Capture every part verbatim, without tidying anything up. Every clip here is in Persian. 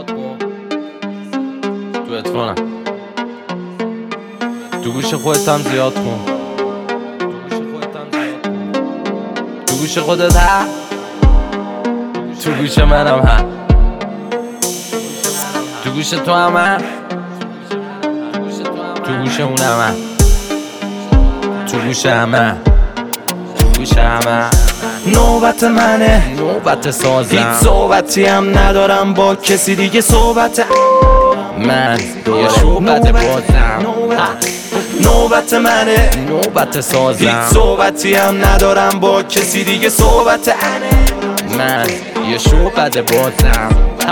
زیاد کن تو اتفانم تو گوش خودت هم زیاد کن تو گوش خودت هم تو گوش منم هم تو گوش تو هم هم تو گوش اونم هم تو گوش همه تو گوش همه نوبت منه، نوبت سازم، هیچ صحبتی هم ندارم با کسی دیگه. صحبت من یه شوبت بازم، نوبت منه، نوبت سازم، هیچ صحبتی هم ندارم با کسی دیگه. صحبت من یه شوبت بازم.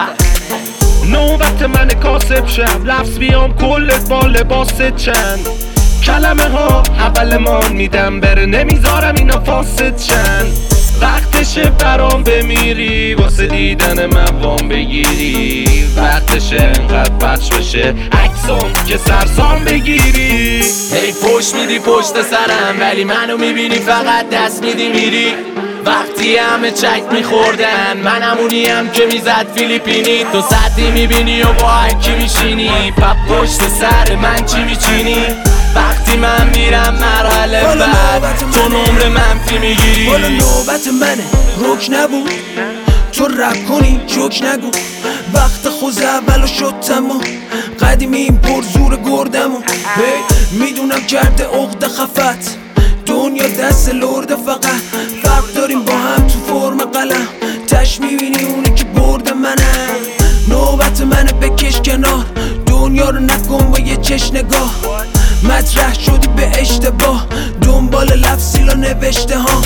نوبت من کاسب شم، لفظ بیام کلت با لباس چند کلمه ها اول مان میدم بره، نمیذارم اینا فاسد شن. وقتشه برام بمیری واسه دیدن من وام بگیری، وقتشه انقدر پخش بشه عکسام که سرسام بگیری. هی پشت میدی پشت سرم ولی منو میبینی فقط دست میدی میری. وقتی همه چک میخوردن من همونیم که میزد فیلیپینی. تو سطحی میبینی و با هرکی میشینی، پا پشت سر من چی میچینی؟ وقتی من میرم مرحله بعد تو نمره منفی میگیری. حالا نوبت منه، روک نبود تو رپ کنی جوک نگو. وقت خوز اولو شد تمام، قدیمی این پر زور گردمو. میدونم کرده عقده خفت، دنیا دست لرده فقط. فرق داریم با هم تو فرم قلم، تش میبینی اونی که برده منه. نوبت منه بکش کنار، دنیا رو نکن با یه چش نگاه. مطرح شدی به اشتباه، دنبال لفظیلا نوشته ها.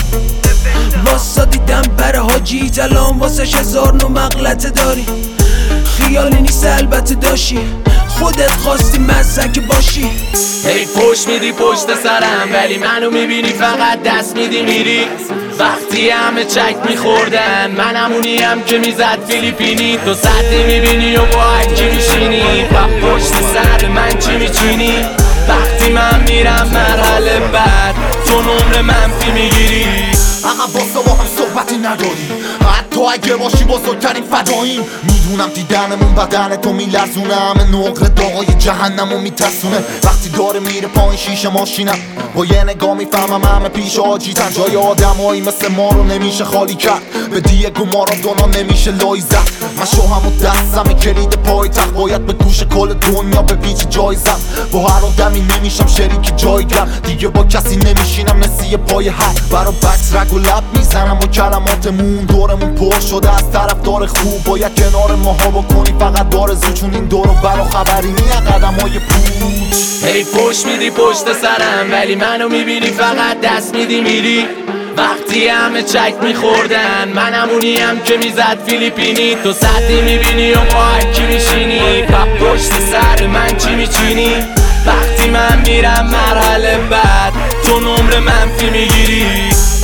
واسا دیدم بره حاجی تلام واسش هزار نو مغلطه داری. خیالی نیست البته داشی، خودت خواستی مزک باشی. هی پشت میدی پشت سرم ولی منو میبینی فقط دست میدی میری. وقتی همه چک میخوردن من همونیم که میزد فیلیپینی. تو سطحی میبینی و با هرکی میشینی، پا پشت سر من چی میچینی؟ وقتی من میرم مرحله بعد تو نمره منفی میگیری. عقب واسه با هم صحبتی نداریم، حتی اگه باشی بزرگترین فداییم. میدونم دیدنمون بدن تو میلرزونه، همه نقره داغای جهنمو میترسونه. وقتی داره میره پایین شیشه ماشینم، با یه نگاه میفهمم همه پیش آجیزن. جای آدمایی مثل ما رو نمیشه خالی کرد، به دیگو مارادونا نمیشه لای زد. من شوهم و دستم کلید پای تخت، باید به گوش کل دنیا به پیچ جای زد. با هر آدمی نمیشم شریک جایگم، دیگه با کسی نمیشینم نسی پای حد. برا بکس رگ و لب میزنم و کلماتمون دورمون پر شده از طرفدار خوب. باید کنار ماها بکنی فقط بارزو، چون این دورو برا خبری نیه قدم های پوچ. هی پشت میدی پشت سرم ولی منو میبینی فقط دست میدی میری. وقتی همه چک میخوردن من همونیم که میزد فیلیپینی. تو سطحی میبینی و با هرکی میشینی، پا پشت سر من چی میچینی؟ وقتی من میرم مرحله بعد تو نمره منفی میگیری.